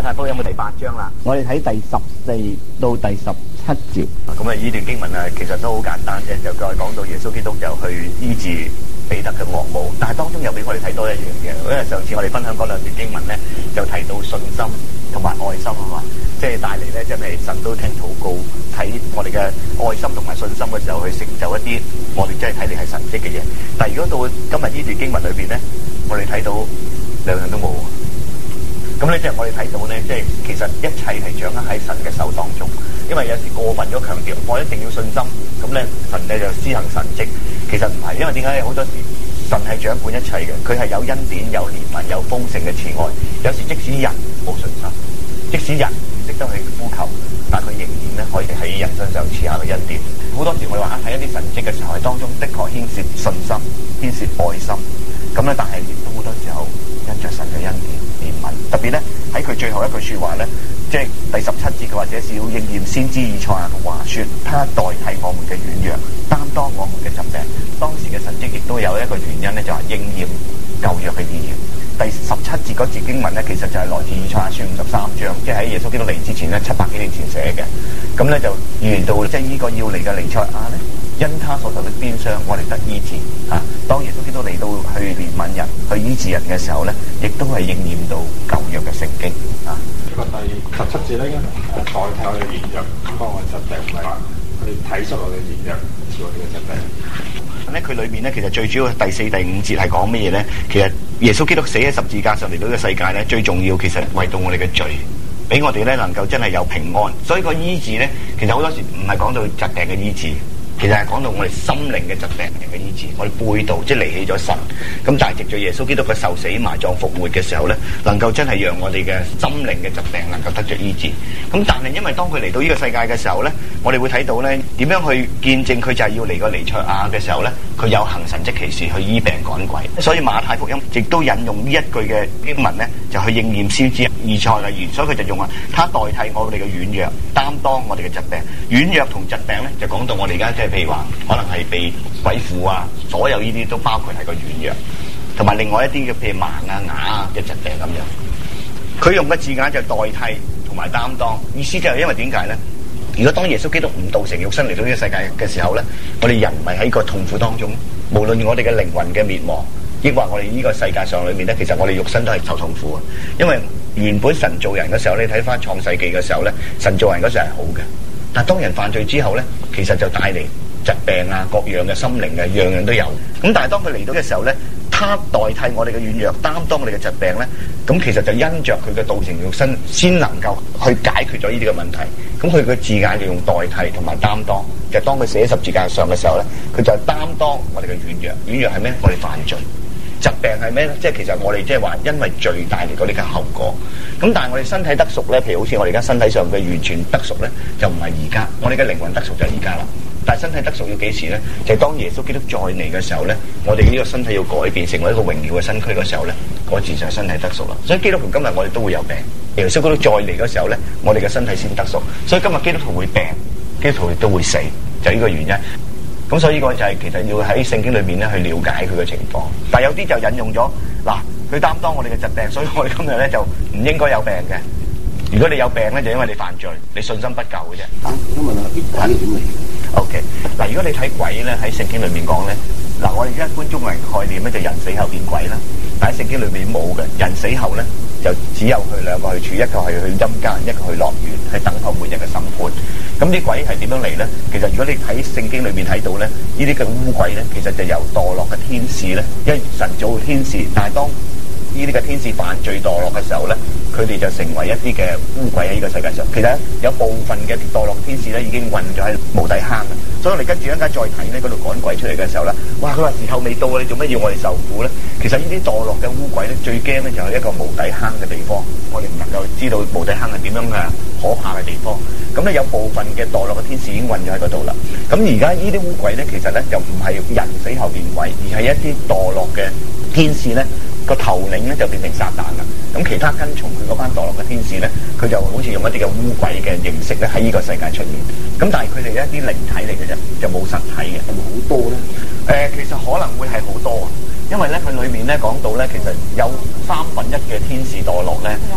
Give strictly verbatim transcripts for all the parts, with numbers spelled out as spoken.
馬太福音嘅第八章啦，我哋睇第十四到第十七節。咁啊，呢段經文啊，其實都好簡單啫，就再講到耶穌基督就去醫治彼得嘅岳母，但係當中又俾我哋睇多一樣嘢，因為上次我哋分享嗰兩段經文咧，就提到信心同埋愛心啊嘛，即係帶嚟咧真係神都聽禱告，睇我哋嘅愛心同埋信心嘅時候，去成就一啲我哋真係睇嚟係神蹟嘅嘢。但係如果到今日呢段經文裏邊咧，我哋睇到兩樣都冇。咁咧即係我哋睇到咧，即係其實一切係掌握喺神嘅手當中。因為有時過分咗強調，我一定要信心，咁咧神咧就施行神蹟。其實唔係，因為點解好多時神係掌管一切嘅，佢係有恩典、有憐憫、有豐盛嘅慈愛。有時即使人冇信心，即使人唔識得去呼求，但佢仍然咧可以喺人身上賜下個恩典。好多時我哋話睇一啲神蹟嘅時候，係當中的確牽涉信心、牽涉愛心。咁咧，但係亦都好多時候因着神嘅恩典、憐憫。特別咧喺佢最後一句説話咧，即係第十七節嘅或者是要應驗先知以賽亞嘅話説，他代替我們嘅軟弱，擔當我們嘅疾病。當時嘅神蹟亦都有一個原因咧，就係應驗舊約嘅意義。第十七節嗰節經文咧，其實就係來自以賽亞書五十三章，即係喺耶穌基督嚟之前咧，七百幾年前寫嘅。咁咧就預言到，即係呢個要嚟嘅彌賽亞咧，因他所受的鞭傷，我哋得醫治。啊，當耶穌基督嚟到去憐憫人、去醫治人嘅時候咧，亦都係應驗到舊約嘅聖經。啊， 個第十七節咧，誒代替我哋軟弱，幫我疾病，唔係話去體恤我哋軟弱，治我哋嘅疾病。 咧佢裏面咧，其實最主要第四、第五節係講乜嘢咧？其實耶穌基督死喺十字架上嚟到呢個世界咧，最重要其實為到我哋嘅罪，俾我哋咧能夠真係有平安。所以個醫治咧，其實好多時唔係講到疾病嘅醫治，其實係講到我哋心靈嘅疾病嘅醫治。我哋背道即係離棄咗神，咁但係藉著耶穌基督嘅受死埋葬復活嘅時候咧，能夠真係讓我哋嘅心靈嘅疾病能夠得着醫治。咁但係因為當佢嚟到呢個世界嘅時候咧，我哋會睇到咧點樣去見證佢就係要嚟個彌賽亞嘅時候咧，佢有行神蹟奇事去醫病趕鬼。所以馬太福音亦都引用呢一句嘅經文咧，就去應驗先知以賽亞嘅預言。所以佢就用話，他代替我哋嘅軟弱，擔當我哋嘅疾病。軟弱同疾病咧，就講到我哋而家即係譬如話，可能係被鬼附啊，所有呢啲都包括係個軟弱，同埋另外一啲嘅譬如盲啊、啞啊嘅疾病咁樣。佢用嘅字眼就代替同埋擔當，意思就係因為點解咧？如果當耶穌基督唔道成肉身嚟到呢個世界嘅時候咧，我哋人唔係喺個痛苦當中，無論我哋嘅靈魂嘅滅亡，抑或我哋呢個世界上裏面咧，其實我哋肉身都係受痛苦啊。因為原本神造人嘅時候，你睇翻創世記嘅時候咧，神造人嗰時係好嘅，但係當人犯罪之後咧，其實就帶嚟疾病啊，各樣嘅心靈嘅樣樣都有。咁但係當佢嚟到嘅時候咧，他代替我哋嘅軟弱，擔當我哋嘅疾病咧，咁其實就因着佢嘅道成肉身，先能夠去解決咗呢啲嘅問題。咁佢嘅字眼就用代替同埋擔當，就係當佢寫喺十字架上嘅時候咧，佢就係擔當我哋嘅軟弱。軟弱係咩？我哋犯罪。疾病係咩咧？即係其實我哋即係話因為罪帶嚟嗰啲嘅後果。咁但係我哋身體得贖咧，譬如好似我哋而家身體上嘅完全得贖咧，就唔係而家。我哋嘅靈魂得贖就係而家啦。但係身體得贖要幾時咧？就係當耶穌基督再嚟嘅時候咧，我哋呢個身體要改變成為一個榮耀嘅身軀嘅時候咧，嗰時就係身體得贖啦。所以基督徒今日我哋都會有病，耶穌基督再嚟嘅時候咧，我哋嘅身體先得贖。所以今日基督徒會病，基督徒亦都會死，就係呢個原因。咁所以呢個就係其實要喺聖經裏面咧去了解佢嘅情況。但係有啲就引用咗嗱，佢擔當我哋嘅疾病，所以我哋今日咧就唔應該有病嘅。如果你有病咧，就因為你犯罪，你信心不夠嘅啫。 啊，咁問下啲鬼係點嚟 ？OK，嗱，如果你睇鬼咧喺聖經裏面講咧，嗱，我哋一般中國人概念咧就人死後變鬼啦，但喺聖經裏面冇嘅。人死後咧就只有去兩個去處，一個係去陰間，一個去樂園，係等候末日嘅審判。咁啲鬼係點樣嚟咧？其實如果你喺聖經裏面睇到咧，呢啲嘅污鬼咧，其實就由墮落嘅天使咧，因為神造天使，但係當呢啲嘅天使犯罪墮落嘅時候咧，佢哋就成為一啲嘅污鬼喺呢個世界上。其實有部分嘅墮落天使咧已經混咗喺無底坑嘅，所以我哋跟住一陣間再睇咧，嗰度趕鬼出嚟嘅時候咧，哇！佢話時候未到啊，你做咩要我哋受苦咧？其實呢啲墮落嘅污鬼咧，最驚咧就係一個無底坑嘅地方。我哋唔能夠知道無底坑係點樣嘅可怕嘅地方。咁咧有部分嘅墮落嘅天使已經混咗喺嗰度啦。咁而家呢啲污鬼咧，其實咧就唔係人死後變鬼，而係一啲墮落嘅天使咧。個頭領咧就變成撒旦啦，咁其他跟從佢嗰班墮落嘅天使咧，佢就好似用一啲嘅污鬼嘅形式咧喺呢個世界出現，咁但係佢哋一啲靈體嚟嘅啫，就冇實體嘅，係咪好多咧？誒、呃，其實可能會係好多啊，因為咧佢裏面咧講到咧，其實有三分一嘅天使墮落咧，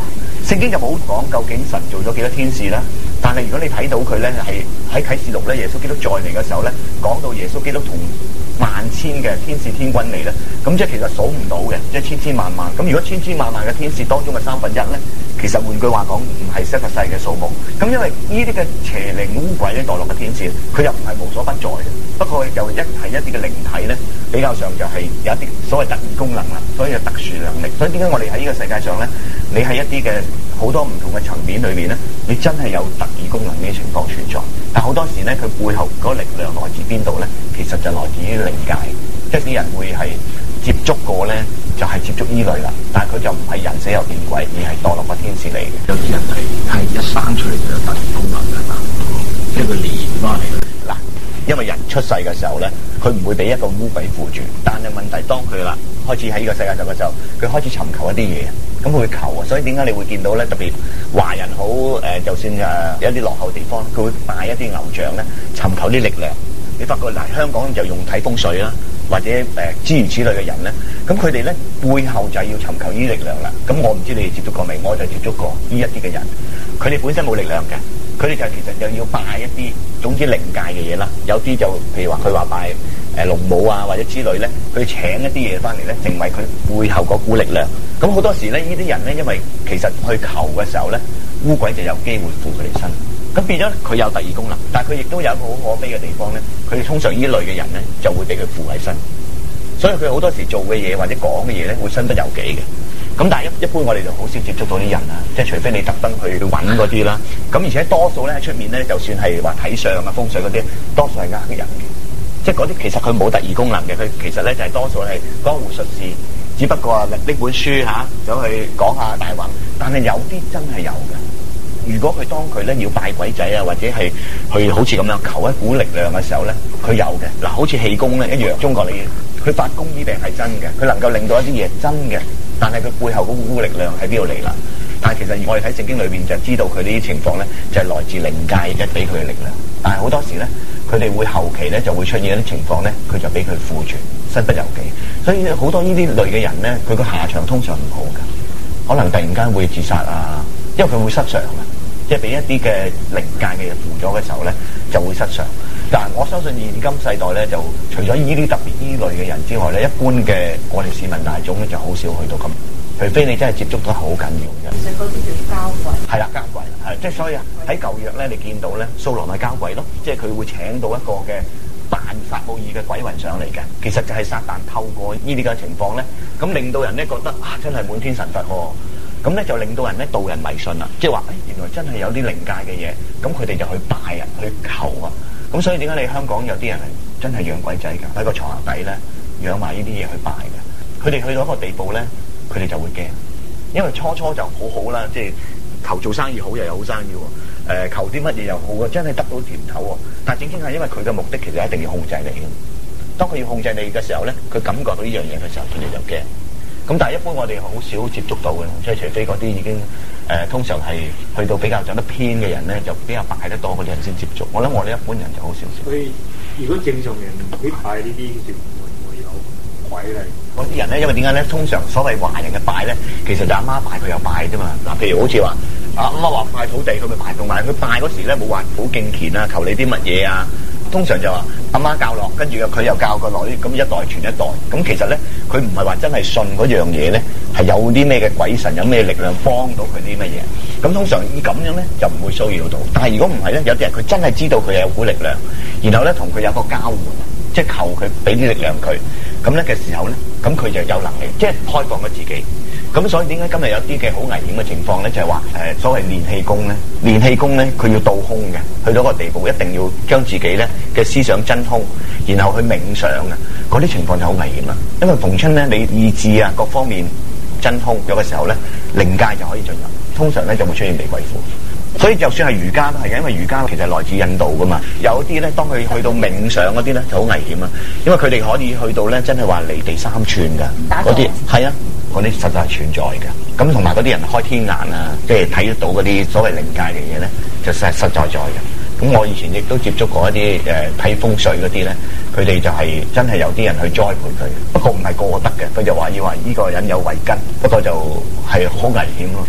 聖經就冇講究竟神做咗幾多天使啦，但係如果你睇到佢咧係喺啟示錄咧，耶穌基督再嚟嘅時候咧，講到耶穌基督同萬千嘅天使天軍嚟咧，咁即係其實數唔到嘅，即係千千萬萬。咁如果千千萬萬嘅天使當中嘅三分一咧，其實換句話講唔係實際嘅數目。咁因為呢啲嘅邪靈污鬼咧墮落嘅天使，佢又唔係無所不在嘅，不過又一係一啲嘅靈體咧，比較上就係有一啲所謂特異功能啦，所以有特殊能力。所以點解我哋喺呢個世界上咧，你喺一啲嘅好多唔同嘅層面裏面咧，你真係有特異功能呢啲情況存在。但好多時咧，佢背後嗰個力量來自邊度咧？其實就來自於靈界，即係啲人會係接觸過咧，就係、是、接觸呢類啦。但係佢就唔係人死又變鬼，而係墮落嘅天使嚟嘅。 有啲人係係一生出嚟就有特異功能㗎嘛，即係佢練翻嚟嘅。 嗱，因為人出世嘅時候咧，佢唔會俾一個污鬼附住，但係問題當佢啦開始喺呢個世界上嘅時候，佢開始尋求一啲嘢，咁佢會求啊。所以點解你會見到咧？特別華人好誒、呃，就算誒有一啲落後地方，佢會拜一啲偶像咧，尋求啲力量。你發覺嗱，香港就用睇風水啦，或者誒諸如此類嘅人咧，咁佢哋咧背後就係要尋求呢啲力量啦。咁我唔知你哋接觸過未？我就接觸過呢一啲嘅人，佢哋本身冇力量嘅，佢哋就其實就要拜一啲總之靈界嘅嘢啦。有啲就譬如話佢話拜誒龍母啊或者之類咧，佢請一啲嘢翻嚟咧，成為佢背後嗰股力量。咁好多時咧，呢啲人咧，因為其實去求嘅時候咧，污鬼就有機會附佢哋身。咁變咗佢有特異功能，但係佢亦都有一個好可悲嘅地方咧。佢哋通常呢類嘅人咧，就會俾佢附喺身，所以佢好多時做嘅嘢或者講嘅嘢咧，會身不由己嘅。咁但係一一般我哋就好少接觸到啲人啦，即係除非你特登去揾嗰啲啦。咁而且多數咧喺出面咧，就算係話睇相啊、風水嗰啲，多數係呃人嘅，即係嗰啲其實佢冇特異功能嘅，佢其實咧就係、是、多數係江湖術士，只不過啊拎本書嚇走、啊、去講下大話，但係有啲真係有嘅。如果佢當佢咧要拜鬼仔啊，或者係去好似咁樣求一股力量嘅時候咧，佢有嘅。嗱，好似氣功咧一樣，中國你佢發功醫病係真嘅，佢能夠令到一啲嘢真嘅，但係佢背後嗰股力量喺邊度嚟啦？但係其實我哋睇聖經裏邊就知道佢呢啲情況咧，就係、是、來自靈界一俾佢嘅力量。但係好多時咧，佢哋會後期咧就會出現一啲情況咧，佢就俾佢附住，身不由己。所以好多呢啲類嘅人咧，佢個下場通常唔好㗎，可能突然間會自殺啊，因為佢會失常啊。即係俾一啲嘅靈界嘅嘢附咗嘅時候咧，就會失常。但係我相信現今世代咧，就除咗呢啲特別依類嘅人之外咧，一般嘅我哋市民大眾咧就好少去到咁。除非你真係接觸得好緊要嘅。 其實嗰啲叫交鬼。係啦，交鬼係即係所以喺舊約咧，你見到咧，掃羅咪交鬼咯，即係佢會請到一個嘅扮撒母耳嘅鬼魂上嚟嘅。其實就係撒旦透過呢啲嘅情況咧，咁令到人咧覺得啊，真係滿天神佛喎。咁咧就令到人咧導人迷信啦，即係話誒原來真係有啲靈界嘅嘢，咁佢哋就去拜啊，去求啊。咁所以點解你香港有啲人係真係養鬼仔㗎？喺個床下底咧養埋呢啲嘢去拜嘅。佢哋去到一個地步咧，佢哋就會驚，因為初初就好好啦，即係求做生意好又有好生意喎。誒、呃、求啲乜嘢又好喎，真係得到甜頭喎。但係正正係因為佢嘅目的其實一定要控制你嘅。當佢要控制你嘅時候咧，佢感覺到呢樣嘢嘅時候，佢哋就驚。咁但係一般我哋好少接觸到嘅，即係除非嗰啲已經誒、呃、通常係去到比較走得偏嘅人咧，就比較拜得多嗰啲人先接觸。我諗我哋一般人就好少少。 所以如果正常人去拜呢啲，會唔會有鬼嚟？ 嗰啲人咧，因為點解咧？通常所謂華人嘅拜咧，其實就阿媽拜佢又拜啫嘛。嗱，譬如好似話阿媽話拜土地，佢咪拜同埋佢拜嗰時咧冇話好敬虔啊，求你啲乜嘢啊？通常就話阿媽教落，跟住佢又教個女，咁一代傳一代。咁其實咧，佢唔係話真係信嗰樣嘢咧，係有啲咩嘅鬼神，有咩力量幫到佢啲乜嘢。咁通常以咁樣咧，就唔會騷擾到。但係如果唔係咧，有啲人佢真係知道佢有股力量，然後咧同佢有個交換，即係求佢俾啲力量佢。咁咧嘅時候咧，咁佢就有能力，即係開放咗自己。咁所以點解今日有啲嘅好危險嘅情況咧？就係話誒所謂練氣功咧，練氣功咧佢要倒空嘅，去到一個地步一定要將自己咧嘅思想真空，然後去冥想嘅，嗰啲情況就好危險啦。因為逢親咧你意志啊各方面真空咗嘅時候咧，靈界就可以進入，通常咧就會出現被鬼附。所以就算係瑜伽都係嘅，因為瑜伽其實來自印度噶嘛。有啲咧，當佢去到冥想嗰啲咧就好危險啊，因為佢哋可以去到咧真係話離地三寸噶，嗰啲係啊。嗰啲實在係存在嘅，咁同埋嗰啲人開天眼啊，即係睇得到嗰啲所謂靈界嘅嘢咧，就實實在在嘅。咁我以前亦都接觸過一啲誒睇風水嗰啲咧，佢哋就係真係有啲人去栽培佢，不過唔係個個得嘅，佢就話要話呢個人有慧根，不過就係好危險咯。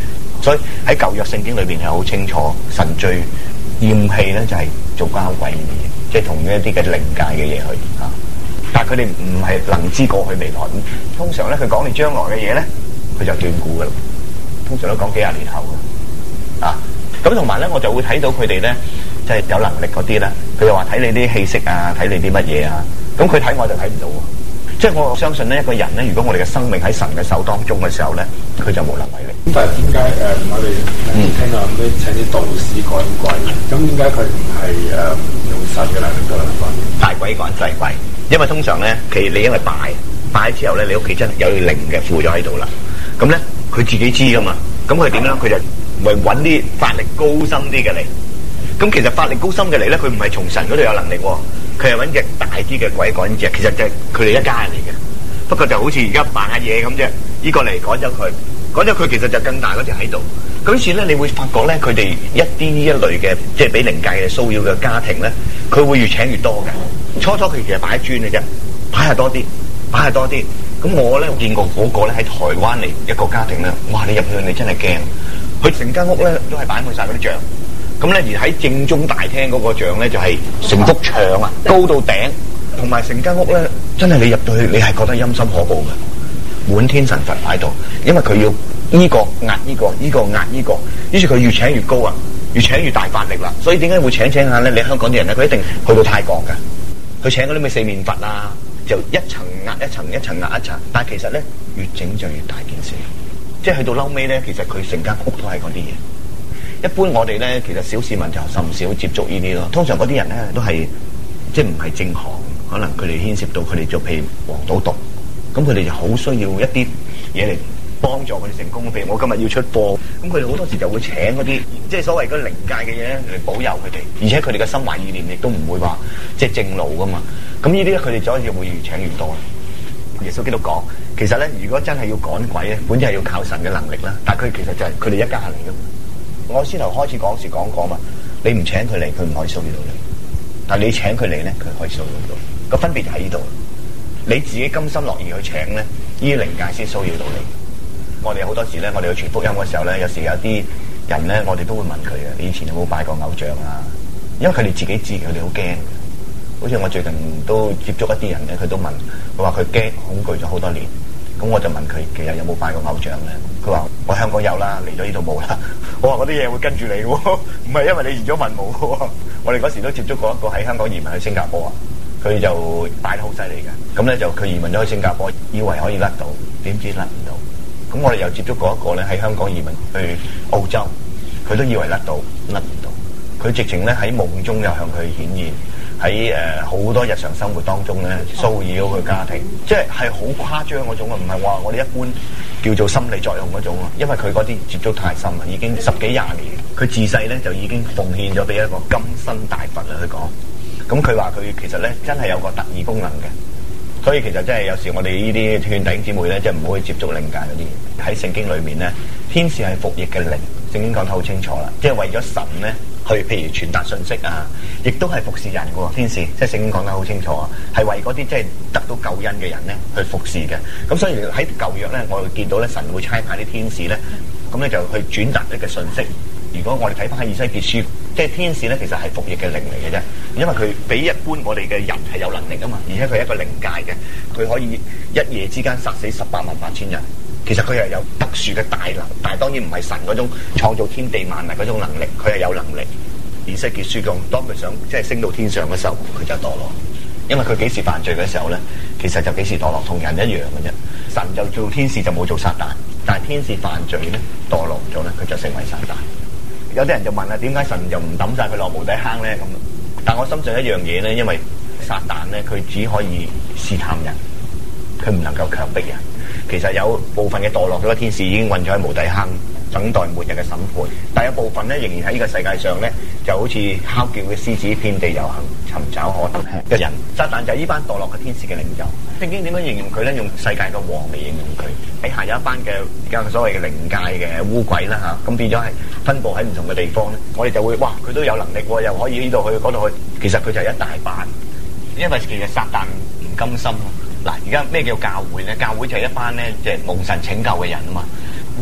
所以喺舊約聖經裏邊係好清楚，神最厭棄咧就係做交鬼嘅嘢，即係同一啲嘅靈界嘅嘢去嚇。但係佢哋唔係能知過去未來。通常咧佢講你將來嘅嘢咧，佢就斷估噶啦。通常都講幾廿年後嘅啊。咁同埋咧，我就會睇到佢哋咧，即係有能力嗰啲咧，佢又話睇你啲氣息啊，睇你啲乜嘢啊。咁佢睇我就睇唔到喎。即係我相信呢一個人咧，如果我哋嘅生命喺神嘅手當中嘅時候咧，佢就無能為力。 咁但係點解誒我哋聽到咁多請啲道士趕鬼？咁點解佢唔係誒用神嘅能力去趕？ 大鬼趕細鬼，因為通常咧，其實你因為拜拜之後咧，你屋企真係有靈嘅附咗喺度啦。咁咧，佢自己知噶嘛。咁佢點咧？佢就咪揾啲法力高深啲嘅嚟。咁其實法力高深嘅嚟咧，佢唔係從神嗰度有能力喎。佢係揾隻大啲嘅鬼趕隻，其實就係佢哋一家人嚟嘅。不過就好似而家扮下嘢咁啫，依個嚟趕走佢，趕走佢其實就更大嗰隻喺度。咁於是咧，你會發覺咧，佢哋一啲呢一類嘅，即係俾靈界嘅騷擾嘅家庭咧，佢會越請越多嘅。初初佢其實擺磚嘅啫，擺下多啲，擺下多啲。咁我咧見過嗰個咧喺台灣嚟一個家庭咧，哇！你入去你真係驚，佢成間屋咧都係擺滿晒嗰啲像。咁咧，而喺正中大廳嗰個像咧，就係成幅牆啊，高到頂，同埋成間屋咧，真係你入到去，你係覺得陰森可怖嘅，滿天神佛喺度，因為佢要呢個壓呢個，呢個壓呢個，於是佢越請越高啊，越請越大法力啦。所以點解會請請下咧？你香港啲人咧，佢一定去到泰國嘅，佢請嗰啲咩四面佛啊，就一層壓一層，一層壓一層，但係其實咧越整就越大件事，即係去到嬲尾咧，其實佢成間屋都係嗰啲嘢。一般我哋咧，其實小市民就甚少接觸呢啲咯。通常嗰啲人咧都係即係唔係正行，可能佢哋牽涉到佢哋做譬如黃賭毒，咁佢哋就好需要一啲嘢嚟幫助佢哋成功。譬如我今日要出貨，咁佢哋好多時就會請嗰啲即係所謂嗰靈界嘅嘢嚟保佑佢哋，而且佢哋嘅心懷意念亦都唔會話即係正路噶嘛。咁呢啲咧佢哋就可以會越請越多。耶穌基督講，其實咧如果真係要趕鬼咧，本就係要靠神嘅能力啦。但係佢其實就係佢哋一家人嚟噶嘛。我先頭開始講時講過嘛，你唔請佢嚟，佢唔可以騷擾到你；但係你請佢嚟咧，佢可以騷擾到。個分別就喺呢度。你自己甘心樂意去請咧，呢啲靈界先騷擾到你。我哋好多時咧，我哋去傳福音嘅時候咧，有時有啲人咧，我哋都會問佢嘅：你以前有冇拜過偶像啊？因為佢哋自己知，佢哋好驚。好似我最近都接觸一啲人咧，佢都問，佢話佢驚恐懼咗好多年。咁我就問佢，其實有冇拜過偶像咧？佢話我香港有啦，嚟咗呢度冇啦。我話嗰啲嘢會跟住你喎，唔係因為你移咗民冇喎。我哋嗰時都接觸過一個喺香港移民去新加坡啊，佢就拜得好犀利嘅。咁咧就佢移民咗去新加坡，以為可以甩到，點知甩唔到。咁我哋又接觸過一個咧喺香港移民去澳洲，佢都以為甩到，甩唔到。佢直情咧喺夢中又向佢顯現，喺誒好多日常生活當中咧騷擾佢家庭，即係係好誇張嗰種啊，唔係話我哋一般叫做心理作用嗰種啊。因為佢嗰啲接觸太深啦，已經十幾廿年，佢自細咧就已經奉獻咗俾一個金身大佛啦去講。咁佢話佢其實咧真係有個特異功能嘅，所以其實真係有時我哋呢啲勸弟兄姊妹咧，即係唔好去接觸靈界嗰啲嘢。喺聖經裏面咧，天使係服役嘅靈，聖經講得好清楚啦，即係為咗神咧。去譬如傳達信息啊，亦都係服侍人嘅喎，天使，即係聖經講得好清楚啊，係為嗰啲即係得到救恩嘅人咧去服侍嘅。咁所以喺舊約咧，我哋見到咧神會差派啲天使咧，咁咧就去轉達呢個信息。如果我哋睇翻喺以西結書，即係天使咧其實係服役嘅靈嚟嘅啫，因為佢比一般我哋嘅人係有能力啊嘛，而且佢係一個靈界嘅，佢可以一夜之間殺死十八萬八千人。其實佢係有特殊嘅大能，但係當然唔係神嗰種創造天地萬物嗰種能力，佢係有能力。以西結書講，當佢想即係升到天上嘅時候，佢就墮落。因為佢幾時犯罪嘅時候咧，其實就幾時墮落，同人一樣嘅啫。神就做天使就冇做撒旦，但係天使犯罪咧墮落咗咧，佢就成為撒旦。有啲人就問啦，點解神就唔抌晒佢落無底坑咧？咁，但我深信一樣嘢咧，因為撒旦咧佢只可以試探人，佢唔能夠強迫人。其實有部分嘅墮落咗嘅天使已經困咗喺無底坑，等待末日嘅審判。但有部分咧仍然喺呢個世界上咧，就好似哮叫嘅獅子，遍地遊行，尋找可吃嘅人。撒旦就係呢班墮落嘅天使嘅領袖。聖經點樣形容佢咧？用世界嘅王嚟形容佢。底下有一班嘅而家所謂嘅靈界嘅污鬼啦嚇，咁、啊、變咗係分佈喺唔同嘅地方咧。我哋就會哇，佢都有能力喎，又可以呢度去嗰度去。其實佢就係一大班，因為其實撒旦唔甘心。嗱，而家咩叫教會咧？教會就係一班咧，即係蒙神拯救嘅人啊嘛。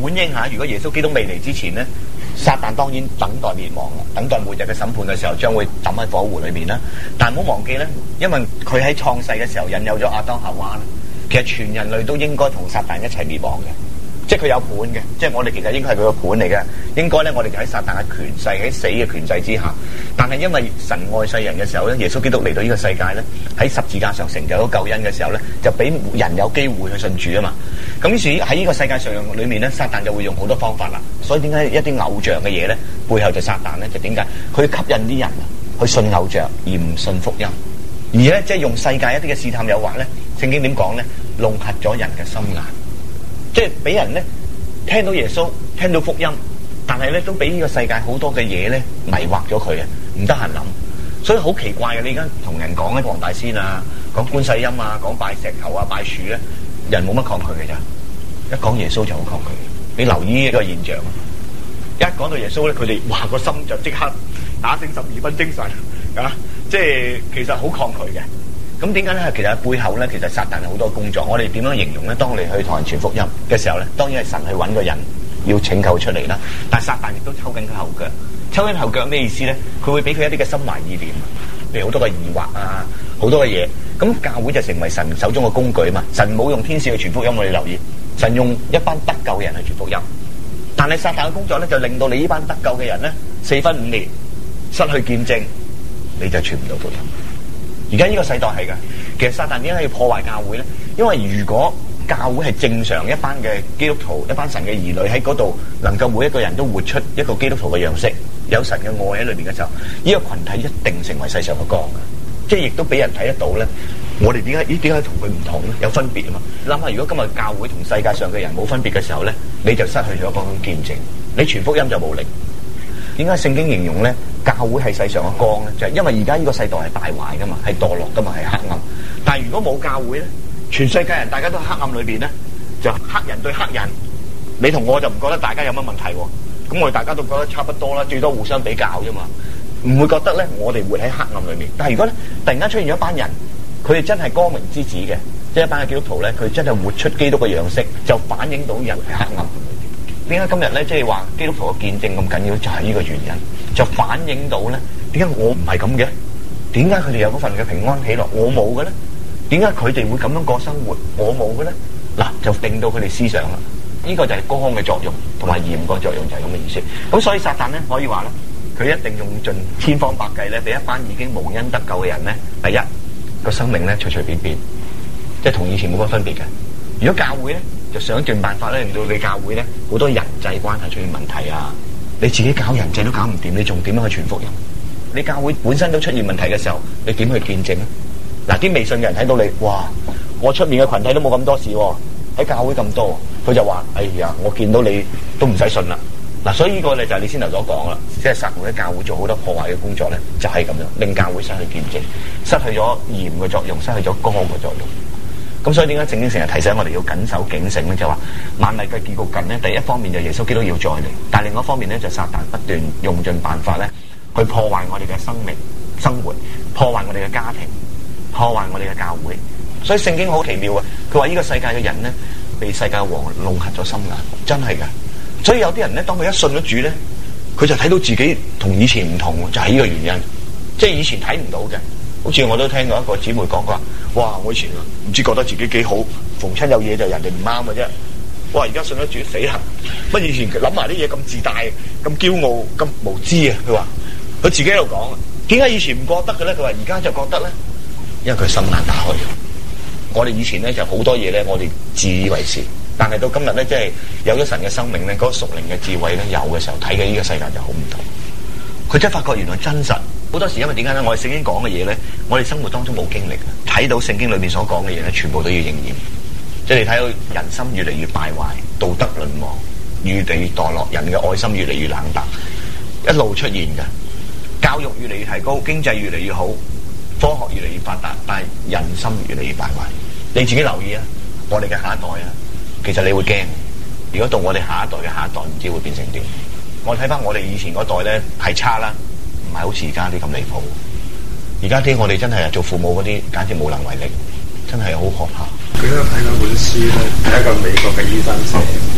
本應嚇，如果耶穌基督未嚟之前咧，撒旦當然等待滅亡啦，等待末日嘅審判嘅時候，將會抌喺火湖裏面啦。但唔好忘記咧，因為佢喺創世嘅時候引誘咗亞當夏娃啦，其實全人類都應該同撒旦一齊滅亡嘅。即係佢有盤嘅，即係我哋其實應該係佢個盤嚟嘅。應該咧，我哋就喺撒旦嘅權勢，喺死嘅權勢之下。但係因為神愛世人嘅時候咧，耶穌基督嚟到呢個世界咧，喺十字架上成就咗救恩嘅時候咧，就俾人有機會去信主啊嘛。咁於是喺呢個世界上裏面咧，撒旦就會用好多方法啦。所以點解一啲偶像嘅嘢咧，背後就撒旦咧？就點解佢吸引啲人去信偶像而唔信福音？而咧即係用世界一啲嘅試探誘惑咧，聖經點講咧？弄瞎咗人嘅心眼。即係俾人咧聽到耶穌，聽到福音，但係咧都俾呢個世界好多嘅嘢咧迷惑咗佢啊，唔得閒諗，所以好奇怪嘅。你而家同人講咧黃大仙啊，講觀世音啊，講拜石頭啊，拜樹咧，人冇乜抗拒嘅咋。一講耶穌就好抗拒。你留意呢個現象，一講到耶穌咧，佢哋哇個心就即刻打醒十二分精神啊！即係其實好抗拒嘅。咁點解咧？其實背後咧，其實撒旦有好多工作。我哋點樣形容咧？當你去同人傳福音嘅時候咧，當然係神去揾個人要拯救出嚟啦。但係撒旦亦都抽緊佢後腳。抽緊後腳咩意思咧？佢會俾佢一啲嘅心懷意念，譬如好多嘅疑惑啊，好多嘅嘢。咁教會就成為神手中嘅工具啊嘛。神冇用天使去傳福音，我哋留意。神用一班得救嘅人去傳福音。但係撒旦嘅工作咧，就令到你呢班得救嘅人咧，四分五裂，失去見證，你就傳唔到福音。而家呢個世代係噶，其實撒旦點解要破壞教會咧？因為如果教會係正常一班嘅基督徒，一班神嘅兒女喺嗰度，能夠每一個人都活出一個基督徒嘅樣式，有神嘅愛喺裏邊嘅時候，呢個群體一定成為世上嘅光嘅，即係亦都俾人睇得到咧。我哋點解？咦？點解同佢唔同咧？有分別啊嘛！諗下，如果今日教會同世界上嘅人冇分別嘅時候咧，你就失去咗嗰種見證，你傳福音就冇力。點解聖經形容咧教會係世上嘅光咧？就係、是、因為而家呢個世代係敗壞噶嘛，係墮落噶嘛，係黑暗。但係如果冇教會咧，全世界人大家都喺黑暗裏邊咧，就黑人對黑人，你同我就唔覺得大家有乜問題喎。咁我哋大家都覺得差不多啦，最多互相比較啫嘛，唔會覺得咧我哋活喺黑暗裏面。但係如果咧突然間出現咗一班人，佢哋真係光明之子嘅，即係一班嘅基督徒咧，佢真係活出基督嘅樣式，就反映到人係黑暗。點解今日咧，即係話基督徒嘅見證咁緊要，就係呢個原因，就反映到咧，點解我唔係咁嘅？點解佢哋有嗰份嘅平安喜樂，我冇嘅咧？點解佢哋會咁樣過生活，我冇嘅咧？嗱，就令到佢哋思想啦。呢個就係光嘅作用，同埋鹽個作用，就係咁嘅意思。咁所以撒旦咧，可以話咧，佢一定用盡千方百計咧，俾一班已經無恩得救嘅人咧，第一個生命咧隨隨便便，即係同以前冇乜分別嘅。如果教會咧，就想盡辦法咧，令到你教會咧好多人際關係出現問題啊！你自己搞人際都搞唔掂，你仲點樣去傳福音？你教會本身都出現問題嘅時候，你點去見證咧？嗱，啲未信嘅人睇到你，哇！我出面嘅群體都冇咁多事喎，喺教會咁多，佢就話：哎呀，我見到你都唔使信啦！嗱，所以呢個咧就係你先頭所講啦，即係撒旦喺教會做好多破壞嘅工作咧，就係咁樣，令教會失去見證，失去咗鹽嘅作用，失去咗光嘅作用。咁所以點解聖經成日提醒我哋要謹守警醒咧？就話萬歷嘅結局近咧，第一方面就耶穌基督要再嚟，但係另外一方面咧就撒旦不斷用盡辦法咧，去破壞我哋嘅生命、生活，破壞我哋嘅家庭，破壞我哋嘅教會。所以聖經好奇妙啊！佢話呢個世界嘅人咧，被世界王弄瞎咗心眼，真係噶。所以有啲人咧，當佢一信咗主咧，佢就睇到自己同以前唔同，就係呢個原因。即係以前睇唔到嘅，好似我都聽過一個姊妹講過，哇！我以前唔知覺得自己幾好，逢親有嘢就人哋唔啱嘅啫。哇！而家信咗主死行，乜以前諗埋啲嘢咁自大、咁驕傲、咁無知啊！佢話佢自己喺度講，點解以前唔覺得嘅咧？佢話而家就覺得咧，因為佢心眼打開咗。我哋以前咧就好多嘢咧，我哋自以為是，但係到今日咧，即係有咗神嘅生命咧，嗰個屬靈嘅智慧咧有嘅時候，睇嘅呢個世界就好唔同。佢真係發覺原來真實。好多時因為點解咧？我哋聖經講嘅嘢咧，我哋生活當中冇經歷，睇到聖經裏面所講嘅嘢咧，全部都要應驗。即係你睇到人心越嚟越敗壞，道德淪亡，越嚟越墮落，人嘅愛心越嚟越冷淡，一路出現嘅。教育越嚟越提高，經濟越嚟越好，科學越嚟越發達，但係人心越嚟越敗壞。你自己留意啊！我哋嘅下一代啊，其實你會驚。如果到我哋下一代嘅下一代，唔知會變成點？我睇翻我哋以前嗰代咧係差啦，唔係好似而家啲咁離譜。而家啲我哋真係做父母嗰啲，簡直無能為力，真係好可怕。 佢都睇到本書咧，係一個美國嘅醫生寫，咁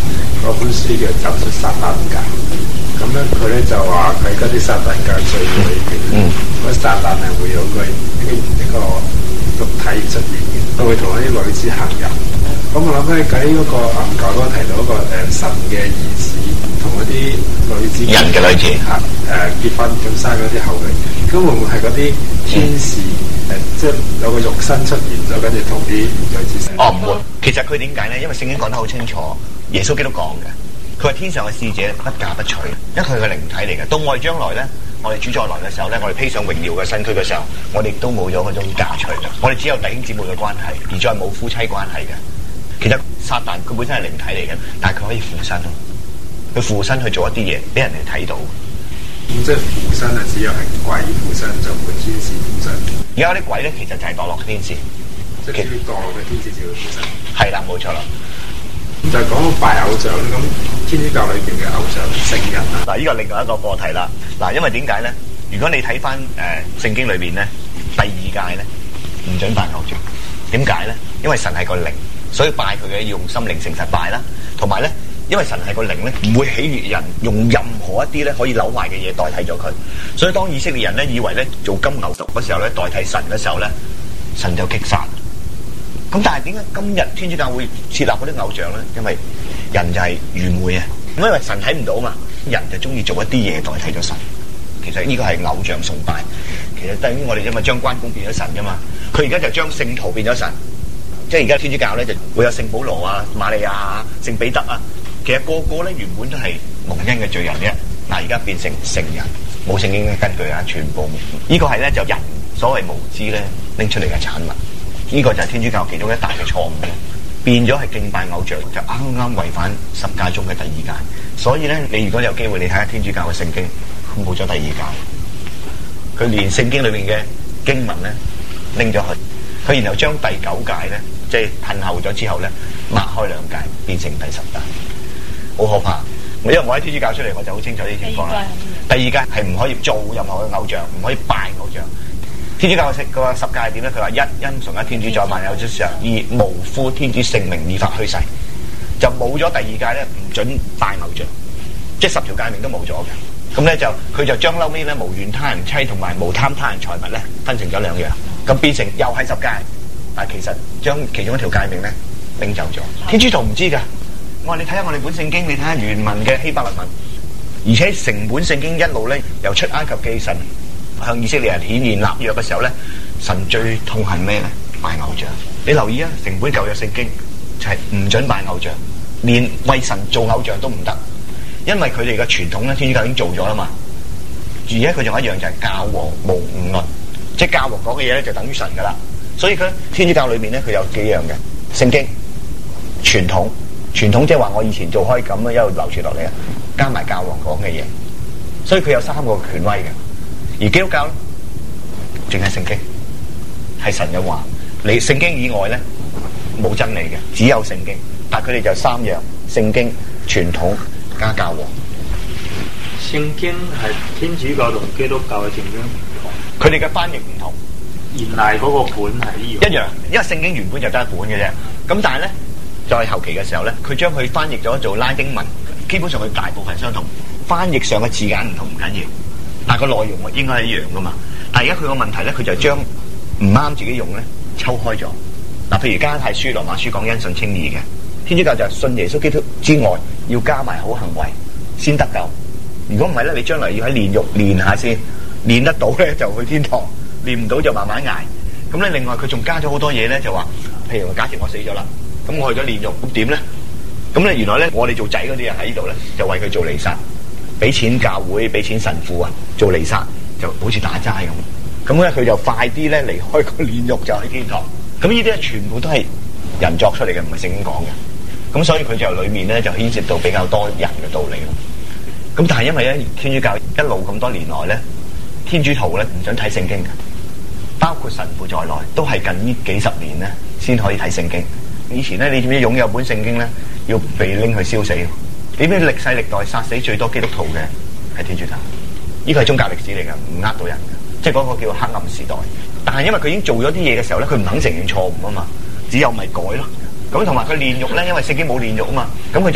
嗰本書叫《走出撒旦界》。咁咧佢咧就話喺嗰啲撒旦界聚會裏邊，嗰撒旦係會有個一個一個肉體出現嘅，佢會同一啲女子行淫。咁我諗起喺嗰個暗教嗰個提到一個誒神嘅兒子同嗰啲女子人嘅女子嚇誒結婚咁生嗰啲後裔，咁會唔會係嗰啲天使誒、嗯、即係有個肉身出現咗，跟住同啲女子生？ 哦，唔會。其實佢點解咧？因為聖經講得好清楚，耶穌基督講嘅。佢係天上嘅使者，不嫁不娶，因為佢係個靈體嚟嘅。到我哋將來咧，我哋主再來嘅時候咧，我哋披上榮耀嘅身軀嘅時候，我哋都冇咗嗰種嫁娶嘅。我哋只有弟兄姊妹嘅關係，而再冇夫妻關係嘅。其實撒旦佢本身係靈體嚟嘅，但係佢可以附身咯。佢附身去做一啲嘢，俾人哋睇到。 咁即係附身啊，只有係鬼附身，就唔會天使附身。 而家啲鬼咧，其實就係墮落嘅天使。 即係啲墮落嘅天使就會附身。係啦，冇錯啦。 就係講到拜偶像咧，咁天主教裏邊嘅偶像聖人啊， 嗱，呢個另外一個課題啦。嗱，因為點解咧？如果你睇翻誒聖經裏邊咧，第二誡咧唔准拜偶像。點解咧？因為神係個靈，所以拜佢嘅要用心靈誠實拜啦。同埋咧，因為神係個靈咧，唔會喜悅人用任何一啲咧可以扭壞嘅嘢代替咗佢。所以當以色列人咧以為咧做金牛犢嗰時候咧代替神嘅時候咧，神就擊殺。咁但係點解今日天主教會設立嗰啲偶像咧？因為人就係愚昧啊！因為神睇唔到嘛，人就中意做一啲嘢代替咗神。其實呢個係偶像崇拜。其實等於我哋因為將關公變咗神噶嘛，佢而家就將聖徒變咗神。即係而家天主教咧就會有聖保羅啊、瑪利亞啊、聖彼得啊，其實個個咧原本都係蒙恩嘅罪人啫。嗱，而家變成聖人，冇聖經嘅根據啊，全部呢個係咧就人所謂無知咧拎出嚟嘅產物。呢個就係天主教其中一大嘅錯誤咧，變咗係敬拜偶像，就啱啱違反十誡中嘅第二誡。所以咧，你如果有機會，你睇下天主教嘅聖經，冇咗第二誡，佢連聖經裏面嘅經文咧拎咗去，佢然後將第九誡咧，即係褪後咗之後咧，擘開兩誡，變成第十誡，好可怕。因為我喺天主教出嚟，我就好清楚呢啲情況啦。第二誡係唔可以做任何嘅偶像，唔可以拜偶像。天主教嘅個十誡係點咧？佢話一因崇一天主在萬有之上，二無呼天主聖名以發虛誓，就冇咗第二誡咧，唔准拜偶像，即係十條誡命都冇咗嘅。咁咧就佢就將嬲尾咧無怨他人妻同埋無貪他人財物咧分成咗兩樣，咁變成又係十誡，但係其實將其中一條誡命咧拎走咗。天主徒唔知㗎，我話你睇下我哋本聖經，你睇下原文嘅希伯來文，而且成本聖經一路咧由出埃及記神向以色列人顯現立約嘅時候咧，神最痛恨咩咧？拜偶像。你留意啊，成本舊約聖經就係唔准拜偶像，連為神做偶像都唔得，因為佢哋嘅傳統咧，天主教已經做咗啦嘛。而且佢仲有一樣就係教皇無誤論，即係教皇講嘅嘢咧就等於神噶啦。所以佢天主教裏面咧，佢有幾樣嘅聖經傳統，傳統即係話我以前做開咁樣一路流傳落嚟啊，加埋教皇講嘅嘢，所以佢有三個權威嘅。而基督教咧，淨係聖經，係神嘅話。你聖經以外咧，冇真理嘅，只有聖經。但係佢哋就三樣：聖經、傳統加教皇。 聖經係天主教同基督教嘅聖經唔同， 佢哋嘅翻譯唔同。 原嚟嗰個本係一樣， 一樣，因為聖經原本就得一本嘅啫。咁但係咧，在後期嘅時候咧，佢將佢翻譯咗做拉丁文，基本上佢大部分相同，翻譯上嘅字眼唔同唔緊要。但係個內容啊，應該係一樣噶嘛。但係而家佢個問題咧，佢就將唔啱自己用咧抽開咗。嗱，譬如加拉太書、羅馬書講因信稱義嘅，天主教就係信耶穌基督之外，要加埋好行為先得救。如果唔係咧，你將來要喺煉獄練下先，練得到咧就去天堂，練唔到就慢慢捱。咁咧，另外佢仲加咗好多嘢咧，就話，譬如假設我死咗啦，咁我去咗煉獄，咁點咧？咁咧原來咧，我哋做仔嗰啲人喺呢度咧，就為佢做彌撒。俾錢教會，俾錢神父啊，做彌撒就好似打齋咁。咁咧佢就快啲咧離開個煉獄就喺天堂。咁呢啲咧全部都係人作出嚟嘅，唔係聖經講嘅。咁所以佢就裏面咧就牽涉到比較多人嘅道理咯。咁但係因為咧天主教一路咁多年來咧，天主徒咧唔准睇聖經嘅，包括神父在內，都係近呢幾十年咧先可以睇聖經。以前咧你知唔知擁有本聖經咧要被拎去燒死？點解歷世歷代殺死最多基督徒嘅係天主教？呢個係宗教歷史嚟㗎，唔呃到人嘅，即係嗰個叫黑暗時代。但係因為佢已經做咗啲嘢嘅時候咧，佢唔肯承認錯誤啊嘛，只有咪改咯。咁同埋佢煉獄咧，因為聖經冇煉獄啊嘛，咁佢就喺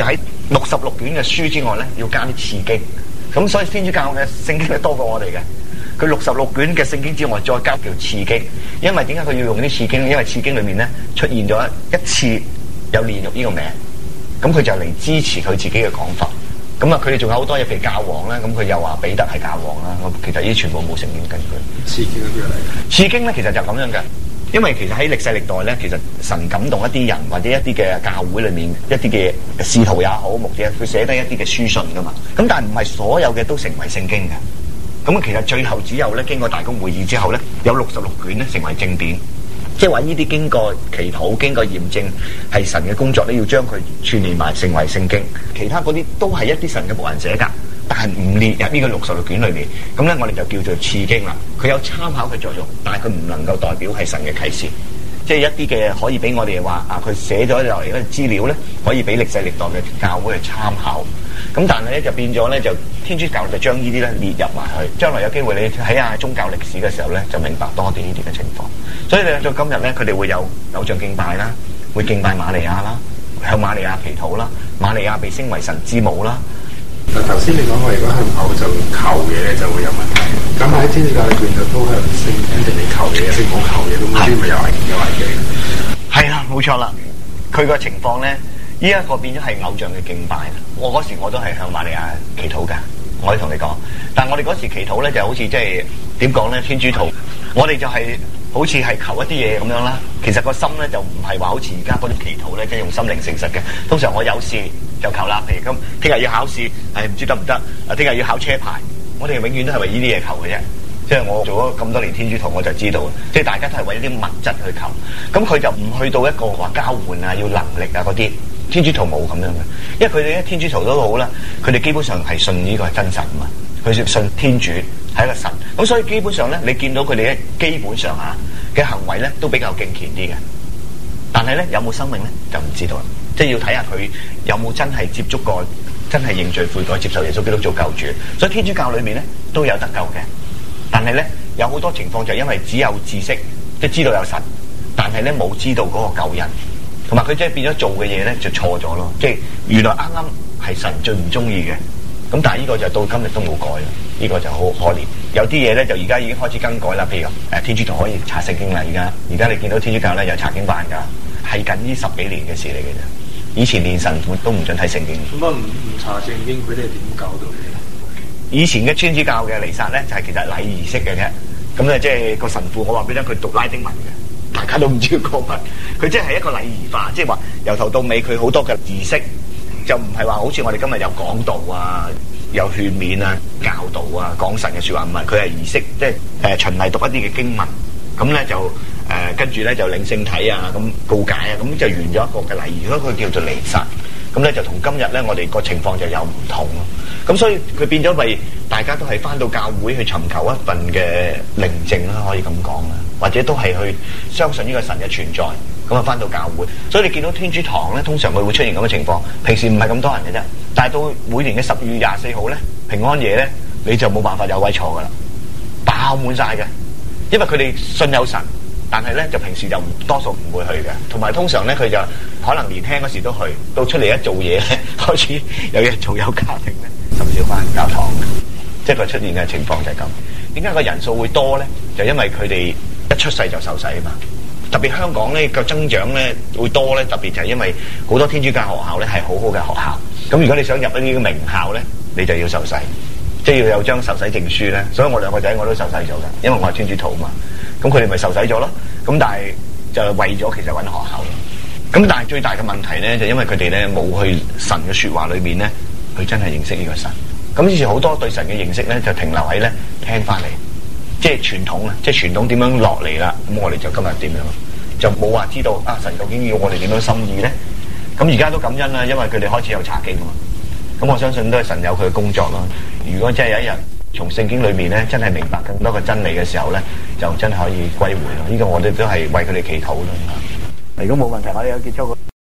六十六卷嘅書之外咧，要加啲次經。咁所以天主教嘅聖經係多過我哋嘅。佢六十六卷嘅聖經之外，再加叫次經。因為點解佢要用啲次經？因為次經裏面咧出現咗一次有煉獄呢個名，咁佢就嚟支持佢自己嘅講法。咁啊，佢哋仲有好多嘢，譬如教皇咧，咁佢又話彼得係教皇啦。咁其實呢啲全部冇聖經根據。 次經係邊嚟嘅？ 次經咧其實就咁樣嘅。因為其實喺歷世歷代咧，其實神感動一啲人或者一啲嘅教會裏面一啲嘅使徒也好，牧者佢寫低一啲嘅書信噶嘛。咁但係唔係所有嘅都成為聖經嘅。咁其實最後只有咧經過大公會議之後咧，有六十六卷咧成為正典。即係話呢啲經過祈禱、經過驗證係神嘅工作咧，要將佢串聯埋成為聖經。其他嗰啲都係一啲神嘅僕人寫㗎。但係唔列入呢個六十六卷裏面，咁咧我哋就叫做次經啦。佢有參考嘅作用，但係佢唔能夠代表係神嘅啟示。即係一啲嘅可以俾我哋話啊，佢寫咗落嚟嗰啲資料咧，可以俾歷世歷代嘅教會去參考。咁但係咧就變咗咧，就天主教就將呢啲咧列入埋去。將來有機會你睇下宗教歷史嘅時候咧，就明白多啲呢啲嘅情況。所以咧到今日咧，佢哋會有偶像敬拜啦，會敬拜瑪利亞啦，向瑪利亞祈禱啦，瑪利亞被稱為神之母啦。 嗱，頭先你講話，如果向偶像求嘢咧，就會有問題。咁喺天主教裏邊就都向聖安地利求嘢、聖母求嘢，咁呢啲咪有危有危機？ 係啦，冇錯啦。佢個情況咧，呢一個變咗係偶像嘅敬拜。我嗰時我都係向瑪利亞祈禱㗎，我可以同你講。但係我哋嗰時祈禱咧，就好似即係點講咧？天主徒，我哋就係好似係求一啲嘢咁樣啦。其實個心咧就唔係話好似而家嗰種祈禱咧，即係用心靈誠實嘅。通常我有事就求啦，譬如咁，聽日要考試，係唔知得唔得？啊，聽日要考車牌，我哋永遠都係為呢啲嘢求嘅啫。即係我做咗咁多年天主徒，我就知道，即係大家都係為一啲物質去求。咁佢就唔去到一個話交換啊，要能力啊嗰啲。天主徒冇咁樣嘅，因為佢哋咧天主徒都好啦，佢哋基本上係信呢個係真神嘛，佢信天主係一個神。咁所以基本上咧，你見到佢哋咧，基本上啊嘅行為咧都比較敬虔啲嘅。但係咧有冇生命咧就唔知道啦。即係要睇下佢有冇真係接觸過，真係認罪悔改，接受耶穌基督做救主。所以天主教裏面咧都有得救嘅，但係咧有好多情況就係因為只有知識，即係知道有神，但係咧冇知道嗰個救恩，同埋佢即係變咗做嘅嘢咧就錯咗咯。即係原來啱啱係神最唔中意嘅，咁但係呢個就到今日都冇改啦。呢、這個就好可憐。有啲嘢咧就而家已經開始更改啦。譬如誒天主教可以查聖經啦，而家而家你見到天主教咧有查經班㗎，係緊呢十幾年嘅事嚟嘅啫。以前連神父都唔准睇聖經。 咁啊唔唔查聖經，佢哋點教到你？ 以前嘅天主教嘅彌撒咧，就係、是、其實禮儀式嘅啫。咁咧即係個神父，我話俾你聽，佢讀拉丁文嘅，大家都唔知佢講乜。佢即係一個禮儀化，即係話由頭到尾佢好多嘅儀式，就唔係話好似我哋今日有講道啊、有勸勉啊、教導啊、講神嘅説話，唔係，佢係儀式，即係誒循例讀一啲嘅經文，咁咧就。誒、呃、跟住咧就領聖體啊，咁告解啊，咁就完咗一個嘅禮儀，所以佢叫做彌撒。咁咧就同今日咧我哋個情況就有唔同咯。咁所以佢變咗咪大家都係返到教會去尋求一份嘅寧靜啦，可以咁講啦，或者都係去相信呢個神嘅存在，咁啊返到教會。所以你見到天主堂咧，通常佢會出現咁嘅情況。平時唔係咁多人嘅啫，但係到每年嘅十二月廿四號咧，平安夜咧，你就冇辦法有位坐噶啦，爆滿晒嘅，因為佢哋信有神。但係咧，就平時就多數唔會去嘅，同埋通常咧，佢就可能年輕嗰時都去，到出嚟一做嘢咧，開始有嘢做有家庭咧，甚至返教堂，即係佢出現嘅情況就係咁。點解個人數會多咧？就因為佢哋一出世就受洗啊嘛。特別香港咧個增長咧會多咧，特別就係因為好多天主教學校咧係好好嘅學校。咁如果你想入一啲嘅名校咧，你就要受洗，即係要有張受洗證書咧。所以我兩個仔我都受洗咗㗎，因為我係天主徒嘛。咁佢哋咪受洗咗咯，咁但係就係為咗其實揾學校咯。咁但係最大嘅問題咧，就因為佢哋咧冇去神嘅説話裏面咧，佢真係認識呢個神。咁於是好多對神嘅認識咧，就停留喺咧聽翻嚟，即係傳統啊，即係傳統點樣落嚟啦。咁我哋就今日點樣，就冇話知道啊神究竟要我哋點樣心意咧。咁而家都感恩啦，因為佢哋開始有查經啊嘛。咁我相信都係神有佢嘅工作咯。如果真係有一日，從聖經裏面咧，真係明白更多嘅真理嘅時候咧，就真係可以歸回咯。呢個我哋都係為佢哋祈禱咯。如果冇問題，我哋有結束。